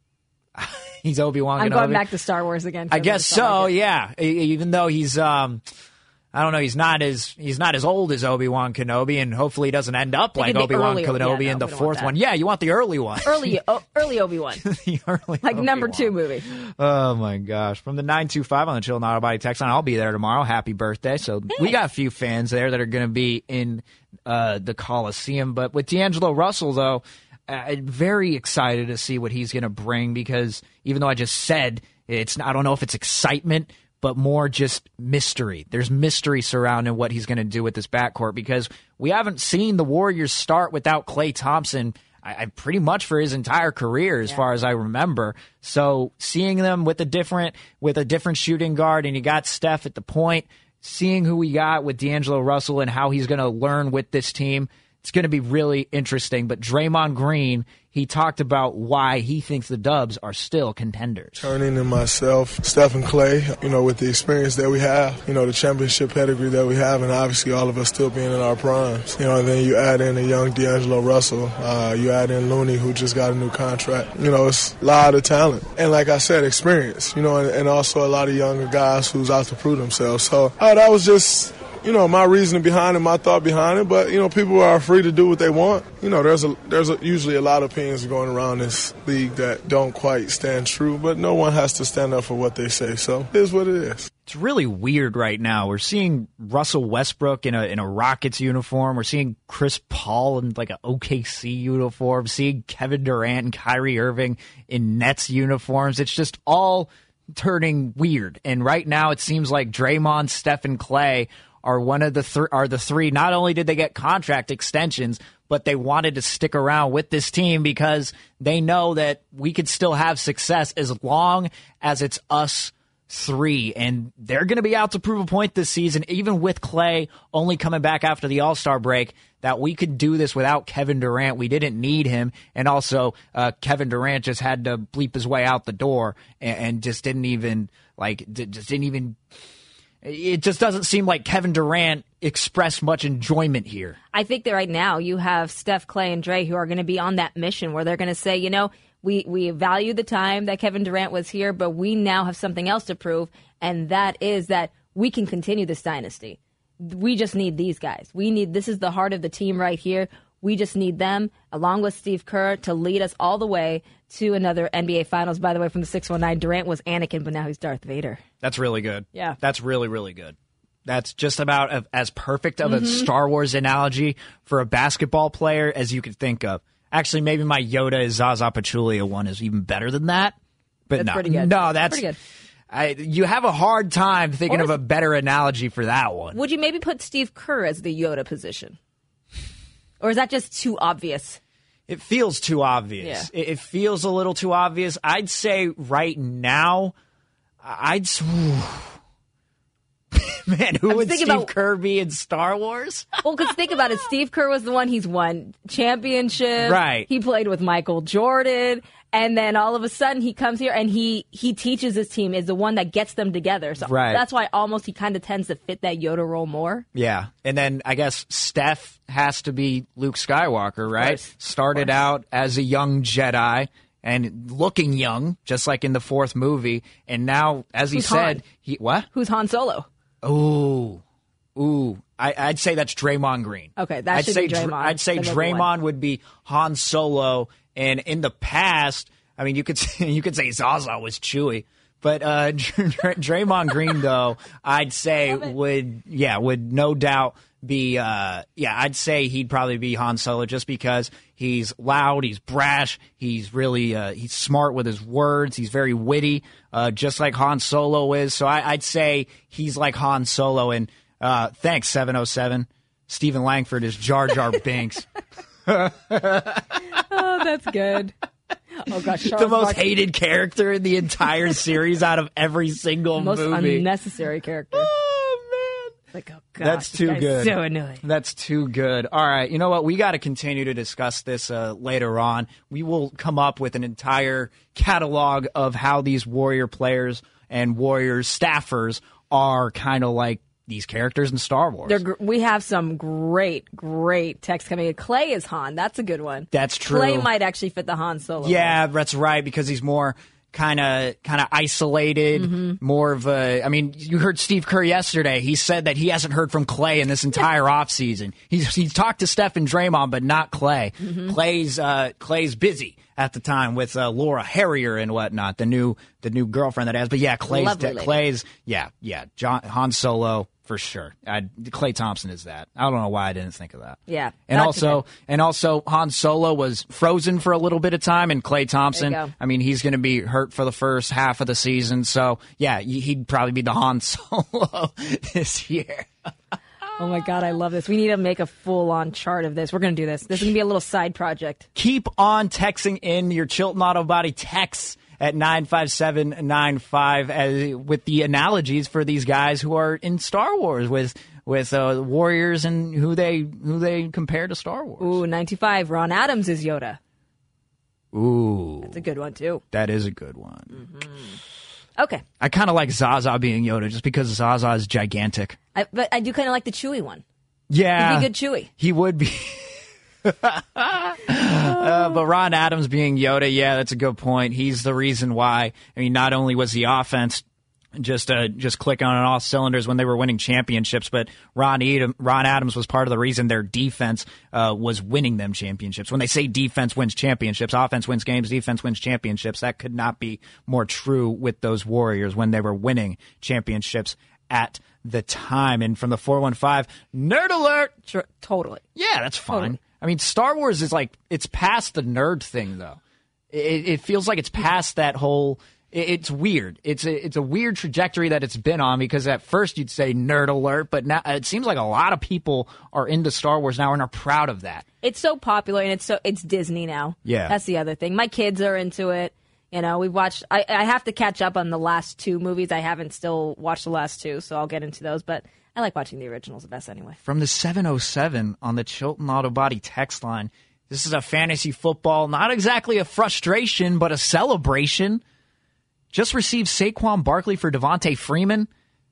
He's Obi-Wan I'm Kenobi. going back to Star Wars again. I guess so, like yeah. Even though he's... Um, I don't know. He's not as he's not as old as Obi-Wan Kenobi, and hopefully he doesn't end up like Obi-Wan early, Kenobi yeah, no, in the fourth one. Yeah, you want the early one, early oh, early Obi-Wan, the early like Obi-Wan. number two movie. Oh my gosh! From the nine two five on the Chill Auto Body text line, I'll be there tomorrow. Happy birthday! So hey. we got a few fans there that are going to be in uh, the Coliseum. But with D'Angelo Russell, though, I'm very excited to see what he's going to bring because even though I just said it's, I don't know if it's excitement, but more just mystery. There's mystery surrounding what he's going to do with this backcourt because we haven't seen the Warriors start without Klay Thompson I, I pretty much for his entire career as yeah. far as I remember. So seeing them with a different with a different shooting guard, and you got Steph at the point, seeing who we got with D'Angelo Russell and how he's going to learn with this team, it's going to be really interesting. But Draymond Green, he talked about why he thinks the Dubs are still contenders. Turning in myself, Steph and Klay, you know, with the experience that we have, you know, the championship pedigree that we have, and obviously all of us still being in our primes. You know, and then you add in a young D'Angelo Russell. Uh, you add in Looney, who just got a new contract. You know, it's a lot of talent. And like I said, experience, you know, and, and also a lot of younger guys who's out to prove themselves. So uh, that was just... you know, my reasoning behind it, my thought behind it, but, you know, people are free to do what they want. You know, there's a there's a, usually a lot of opinions going around this league that don't quite stand true, but no one has to stand up for what they say, so it is what it is. It's really weird right now. We're seeing Russell Westbrook in a in a Rockets uniform. We're seeing Chris Paul in like an O K C uniform, seeing Kevin Durant and Kyrie Irving in Nets uniforms. It's just all turning weird, and right now it seems like Draymond, Steph, and Klay are one of the th- are the three. Not only did they get contract extensions, but they wanted to stick around with this team because they know that we could still have success as long as it's us three. And they're going to be out to prove a point this season, even with Klay only coming back after the All-Star break, that we could do this without Kevin Durant. We didn't need him. And also, uh, Kevin Durant just had to bleep his way out the door and, and just didn't even, like, d- just didn't even... It just doesn't seem like Kevin Durant expressed much enjoyment here. I think that right now you have Steph, Klay, and Dre who are going to be on that mission where they're going to say, you know, we, we value the time that Kevin Durant was here, but we now have something else to prove, and that is that we can continue this dynasty. We just need these guys. We need this is the heart of the team right here. We just need them, along with Steve Kerr, to lead us all the way to another N B A Finals. By the way, from the six one nine, Durant was Anakin, but now he's Darth Vader. That's really good. Yeah. That's really, really good. That's just about a, as perfect of Mm-hmm. a Star Wars analogy for a basketball player as you could think of. Actually, maybe my Yoda is Zaza Pachulia one is even better than that. But That's no, pretty good. no, that's pretty good. I, you have a hard time thinking Or of a better analogy for that one. Would you maybe put Steve Kerr as the Yoda position? Or is that just too obvious? It feels too obvious. Yeah. It, it feels a little too obvious. I'd say right now, I'd... Man, who I'm would thinking Steve about- Kerr be in Star Wars? Well, because think about it. Steve Kerr was the one he's won championships. Right. He played with Michael Jordan. And then all of a sudden he comes here and he he teaches his team, is the one that gets them together. So Right. that's why almost he kind of tends to fit that Yoda role more. Yeah. And then I guess Steph has to be Luke Skywalker, right? course. Started out as a young Jedi and looking young, just like in the fourth movie. And now, as he Who's said, Han? he what? Who's Han Solo? Ooh. Ooh. I, I'd say that's Draymond Green. Okay, that I'd should say be Draymond, I'd say the number Draymond one. would be Han Solo. And in the past, I mean, you could say, you could say Zaza was Chewie, But uh, Draymond Green, though, I'd say would, yeah, would no doubt be, uh, yeah, I'd say he'd probably be Han Solo just because he's loud, he's brash, he's really, uh, he's smart with his words, he's very witty, uh, just like Han Solo is. So I, I'd say he's like Han Solo. And uh, thanks, seven oh seven. Stephen Langford is Jar Jar Binks. Oh, that's good. Oh gosh, Charles the most Barkley. hated character in the entire series out of every single Most movie. unnecessary character. Oh man, like oh god, that's too good. So annoying. That's too good. All right, you know what? We got to continue to discuss this uh, later on. We will come up with an entire catalog of how these Warrior players and Warriors staffers are kind of like these characters in Star Wars. They're, we have some great, great text coming in. Clay is Han. That's a good one. That's true. Clay might actually fit the Han Solo. Yeah, role. that's right, because he's more kind of kind of isolated, Mm-hmm. more of a, I mean, you heard Steve Kerr yesterday. He said that he hasn't heard from Clay in this entire offseason. He's he's talked to Steph and Draymond, but not Clay. Mm-hmm. Clay's uh, Clay's busy at the time with uh, Laura Harrier and whatnot, the new the new girlfriend that has. But yeah, Clay's Lovely lady. Clay's yeah yeah John Han Solo. For sure. I, Klay Thompson is that. I don't know why I didn't think of that. Yeah. And also, and also Han Solo was frozen for a little bit of time, and Klay Thompson, There you go. I mean, he's going to be hurt for the first half of the season. So, yeah, he'd probably be the Han Solo this year. Oh, my God, I love this. We need to make a full-on chart of this. We're going to do this. This is going to be a little side project. Keep on texting in your Chilton Auto Body texts at nine five seven nine five as, with the analogies for these guys who are in Star Wars with with uh, Warriors and who they who they compare to Star Wars. Ooh, ninety-five. Ron Adams is Yoda. Ooh. That's a good one, too. That is a good one. Mm-hmm. Okay. I kind of like Zaza being Yoda just because Zaza is gigantic. I, but I do kind of like the Chewie one. Yeah. He'd be good Chewie. He would be. uh, but Ron Adams being Yoda, yeah, that's a good point. He's the reason why. I mean, not only was the offense just uh, just clicking on all cylinders when they were winning championships, but Ron, Edom, Ron Adams was part of the reason their defense uh, was winning them championships. When they say defense wins championships, offense wins games, defense wins championships, that could not be more true with those Warriors when they were winning championships at the time. And from the four one five, nerd alert! Sure, totally. Yeah, that's fine. Totally. I mean, Star Wars is like, it's past the nerd thing, though. It, it feels like it's past that whole, it, it's weird. It's a, it's a weird trajectory that it's been on, because at first you'd say nerd alert, but now it seems like a lot of people are into Star Wars now and are proud of that. It's so popular, and it's so it's Disney now. Yeah. That's the other thing. My kids are into it. You know, we've watched, I, I have to catch up on the last two movies. I haven't still watched the last two, so I'll get into those, but I like watching the originals the best anyway. From the seven oh seven on the Chilton Auto Body text line, this is a fantasy football, not exactly a frustration, but a celebration. Just received Saquon Barkley for Devontae Freeman.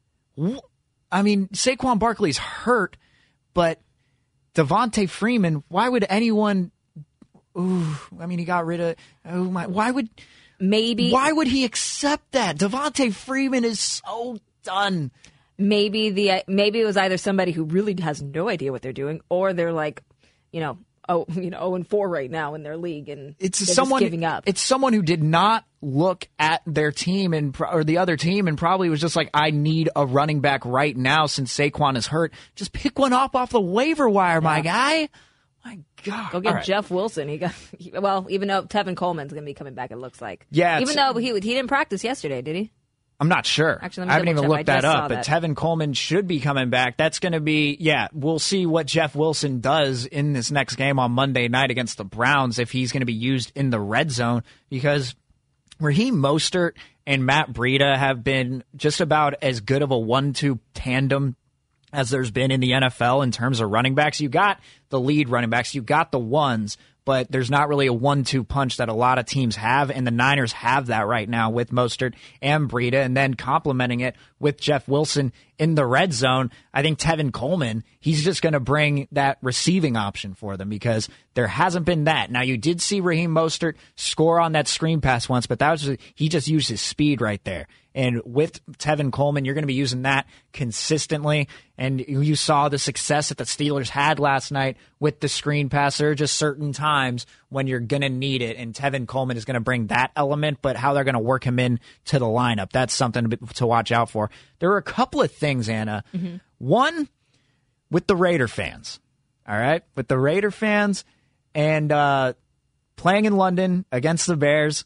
I mean, Saquon Barkley's hurt, but Devontae Freeman, why would anyone... Ooh, I mean, he got rid of... Oh my! Why would... Maybe... Why would he accept that? Devontae Freeman is so done. Maybe the maybe it was either somebody who really has no idea what they're doing, or they're like, you know, oh, you know, oh and four right now in their league, and it's they're someone just giving up. It's someone who did not look at their team and or the other team and probably was just like, I need a running back right now since Saquon is hurt. Just pick one up off the waiver wire, yeah. my guy. My God, go get right. Jeff Wilson. He got he, well, even though Tevin Coleman's going to be coming back, it looks like. Yeah, even though he he didn't practice yesterday, did he? I'm not sure. Actually, let me I haven't even check. looked that up, that. but Tevin Coleman should be coming back. That's going to be, yeah, we'll see what Jeff Wilson does in this next game on Monday night against the Browns, if he's going to be used in the red zone, because Raheem Mostert and Matt Breida have been just about as good of a one two tandem as there's been in the N F L in terms of running backs. You got the lead running backs, you got the ones, but there's not really a one two punch that a lot of teams have, and the Niners have that right now with Mostert and Breida, and then complementing it with Jeff Wilson in the red zone. I think Tevin Coleman, he's just going to bring that receiving option for them, because there hasn't been that. Now, you did see Raheem Mostert score on that screen pass once, but that was he just used his speed right there. And with Tevin Coleman, you're going to be using that consistently. And you saw the success that the Steelers had last night with the screen pass. There are just certain times when you're going to need it, and Tevin Coleman is going to bring that element, but how they're going to work him in to the lineup, that's something to, to watch out for. There are a couple of things, Anna. Mm-hmm. One, with the Raider fans, all right? With the Raider fans and uh, playing in London against the Bears,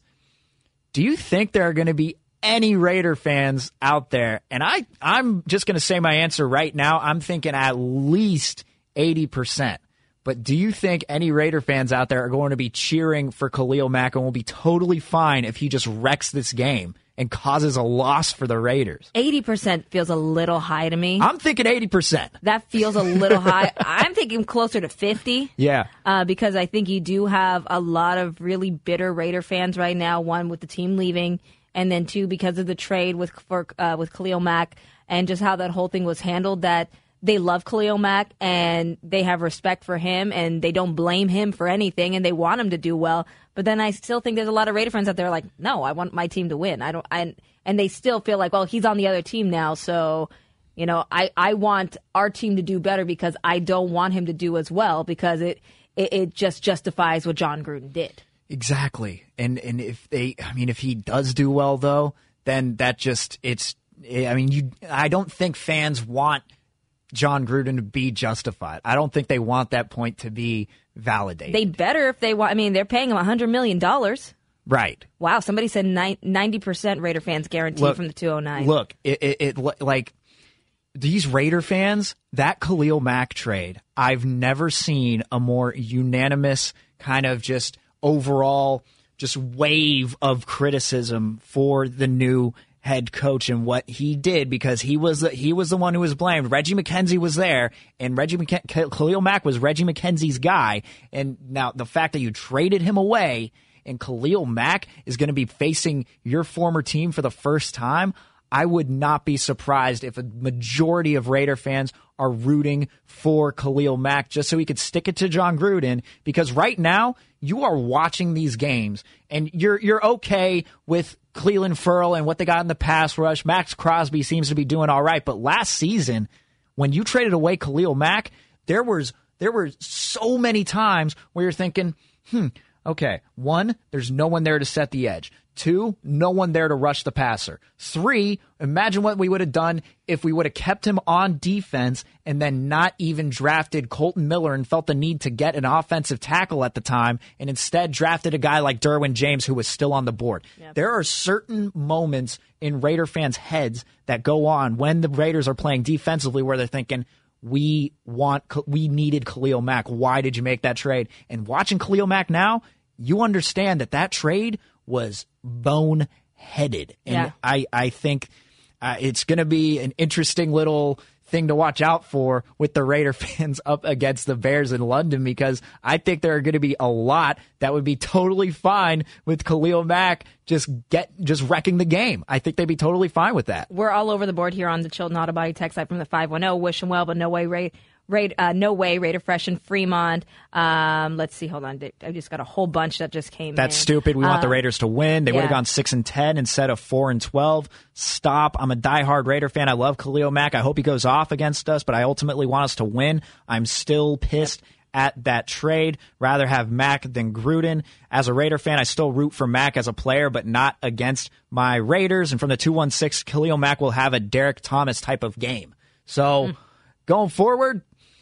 do you think there are going to be any Raider fans out there? And I, I'm just going to say my answer right now. I'm thinking at least eighty percent. But do you think any Raider fans out there are going to be cheering for Khalil Mack and will be totally fine if he just wrecks this game and causes a loss for the Raiders? eighty percent feels a little high to me. I'm thinking eighty percent. That feels a little high. I'm thinking closer to fifty. Yeah. Uh, because I think you do have a lot of really bitter Raider fans right now, one with the team leaving, and then two because of the trade with for, uh, with Khalil Mack and just how that whole thing was handled, that they love Khalil Mack and they have respect for him and they don't blame him for anything and they want him to do well. But then I still think there's a lot of Raider fans out there like, no, I want my team to win. I don't. I, and they still feel like, well, he's on the other team now, so you know, I, I want our team to do better because I don't want him to do as well because it it, it just justifies what John Gruden did. Exactly. And and if they, I mean, if he does do well though, then that just it's. I mean, you. I don't think fans want John Gruden to be justified. I don't think they want that point to be validated. They better if they want. I mean, they're paying him one hundred million dollars. Right. Wow, somebody said ninety percent Raider fans guaranteed look, from the two oh nine. Look, it, it, it like these Raider fans, that Khalil Mack trade, I've never seen a more unanimous kind of just overall just wave of criticism for the new head coach and what he did, because he was the, he was the one who was blamed. Reggie McKenzie was there, and Reggie McK- Khalil Mack was Reggie McKenzie's guy. And now the fact that you traded him away and Khalil Mack is going to be facing your former team for the first time, I would not be surprised if a majority of Raider fans are rooting for Khalil Mack just so he could stick it to John Gruden, because right now you are watching these games and you're you're okay with Cleveland Ferrell and what they got in the pass rush. Max Crosby seems to be doing all right, but last season when you traded away Khalil Mack, there was there were so many times where you're thinking, hmm, okay, one, there's no one there to set the edge. Two, no one there to rush the passer. Three, imagine what we would have done if we would have kept him on defense and then not even drafted Colton Miller and felt the need to get an offensive tackle at the time and instead drafted a guy like Derwin James who was still on the board. Yep. There are certain moments in Raider fans' heads that go on when the Raiders are playing defensively where they're thinking, we want, we needed Khalil Mack. Why did you make that trade? And watching Khalil Mack now, you understand that that trade was bone-headed. And yeah. I, I think uh, it's going to be an interesting little thing to watch out for with the Raider fans up against the Bears in London, because I think there are going to be a lot that would be totally fine with Khalil Mack just get just wrecking the game. I think they'd be totally fine with that. We're all over the board here on the Chilton Auto Body text line from the five one zero. Wish him well, but no way, Ray. Raid, uh, no way, Raider Fresh in Fremont. Um, let's see, hold on. I just got a whole bunch that just came That's in. stupid. We want uh, the Raiders to win. They yeah. would have gone six and ten instead of four and twelve. Stop. I'm a diehard Raider fan. I love Khalil Mack. I hope he goes off against us, but I ultimately want us to win. I'm still pissed yep. at that trade. Rather have Mack than Gruden. As a Raider fan, I still root for Mack as a player, but not against my Raiders. And from the two one six, Khalil Mack will have a Derek Thomas type of game. So mm. going forward,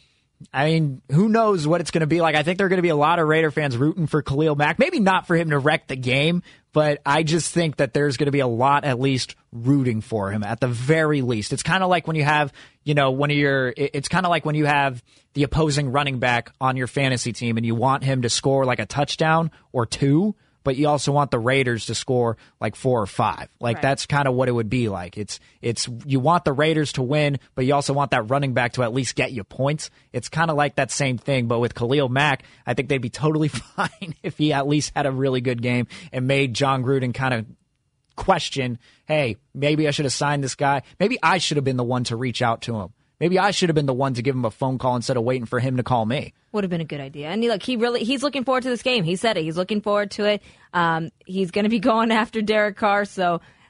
I mean, who knows what it's going to be like. I think there are going to be a lot of Raider fans rooting for Khalil Mack. Maybe not for him to wreck the game, but I just think that there's going to be a lot at least rooting for him at the very least. It's kind of like when you have, you know, one of your, it's kind of like when you have the opposing running back on your fantasy team and you want him to score like a touchdown or two, but you also want the Raiders to score like four or five. Like, right. That's kind of what it would be like. It's it's you want the Raiders to win, but you also want that running back to at least get you points. It's kind of like that same thing, but with Khalil Mack, I think they'd be totally fine if he at least had a really good game and made John Gruden kind of question, hey, maybe I should have signed this guy. Maybe I should have been the one to reach out to him. Maybe I should have been the one to give him a phone call instead of waiting for him to call me. Would have been a good idea. And look, he really he's looking forward to this game. He said it. He's looking forward to it. Um, he's going to be going after Derek Carr, so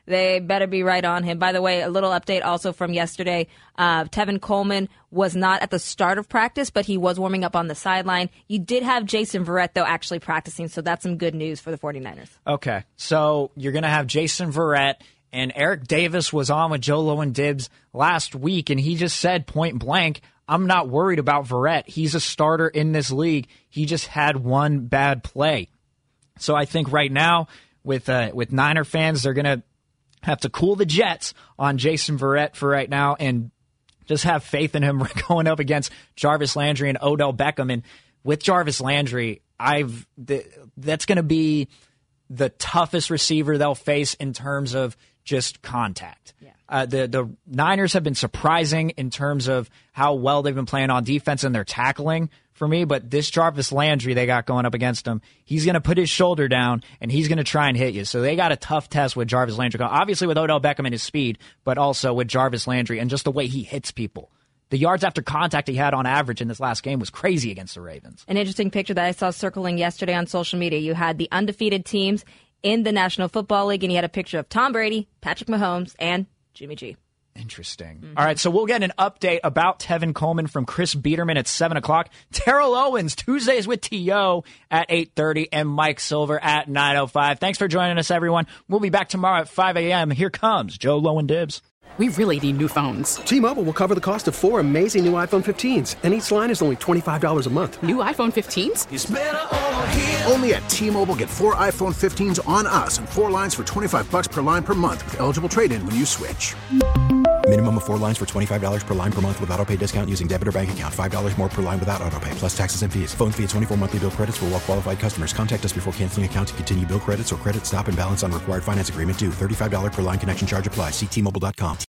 they better be right on him. By the way, a little update also from yesterday. Uh, Tevin Coleman was not at the start of practice, but he was warming up on the sideline. You did have Jason Verrett, though, actually practicing, so that's some good news for the 49ers. Okay, so you're going to have Jason Verrett, and Eric Davis was on with Joe Lowen Dibbs last week, and he just said point blank, I'm not worried about Verrett. He's a starter in this league. He just had one bad play. So I think right now with uh, with Niner fans, they're going to have to cool the jets on Jason Verrett for right now and just have faith in him going up against Jarvis Landry and Odell Beckham. And with Jarvis Landry, I've th- that's going to be the toughest receiver they'll face in terms of just contact. Yeah. Uh, the the Niners have been surprising in terms of how well they've been playing on defense and their tackling for me, but this Jarvis Landry they got going up against him, he's going to put his shoulder down and he's going to try and hit you. So they got a tough test with Jarvis Landry. Obviously with Odell Beckham and his speed, but also with Jarvis Landry and just the way he hits people. The yards after contact he had on average in this last game was crazy against the Ravens. An interesting picture that I saw circling yesterday on social media. You had the undefeated teams in the National Football League, and you had a picture of Tom Brady, Patrick Mahomes, and Jimmy G. Interesting. Mm-hmm. All right, so we'll get an update about Tevin Coleman from Chris Biederman at seven o'clock. Terrell Owens, Tuesdays with T O at eight thirty, and Mike Silver at nine oh five. Thanks for joining us, everyone. We'll be back tomorrow at five a.m. Here comes Joe Lowen Dibbs. We really need new phones. T-Mobile will cover the cost of four amazing new iPhone fifteens, and each line is only twenty-five dollars a month. New iPhone fifteens? It's better over here. Only at T-Mobile, get four iPhone fifteens on us and four lines for twenty-five bucks per line per month with eligible trade-in when you switch. Minimum of four lines for twenty-five dollars per line per month with autopay discount using debit or bank account. five dollars more per line without autopay, plus taxes and fees. Phone fee at twenty-four monthly bill credits for well-qualified customers. Contact us before canceling account to continue bill credits or credit stop and balance on required finance agreement due. thirty-five dollars per line connection charge applies. See T Mobile dot com.